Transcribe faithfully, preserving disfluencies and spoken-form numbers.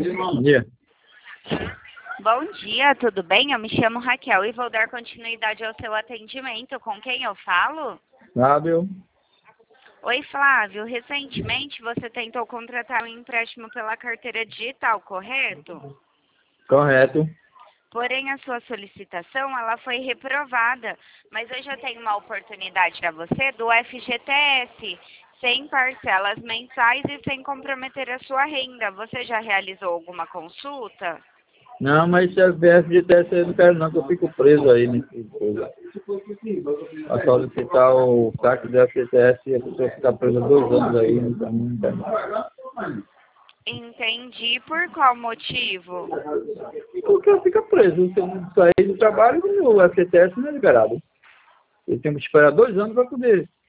Bom dia. Bom dia, tudo bem? Eu me chamo Raquel e vou dar continuidade ao seu atendimento. Com quem eu falo? Flávio. Oi, Flávio. Recentemente você tentou contratar um empréstimo pela carteira digital, correto? Correto. Porém, a sua solicitação ela foi reprovada, mas eu já tenho uma oportunidade para você do F G T S, sem parcelas mensais e sem comprometer a sua renda. Você já realizou alguma consulta? Não, mas se a F G T S eu não quero não, que eu fico preso aí nesse coisa. A solicitar o saque do F G T S e a pessoa ficar presa dois anos aí, então não quero não. Entendi. Por qual motivo? Porque fica preso. Se eu não sair do trabalho, o F G T S não é liberado. Eu tenho que esperar dois anos para poder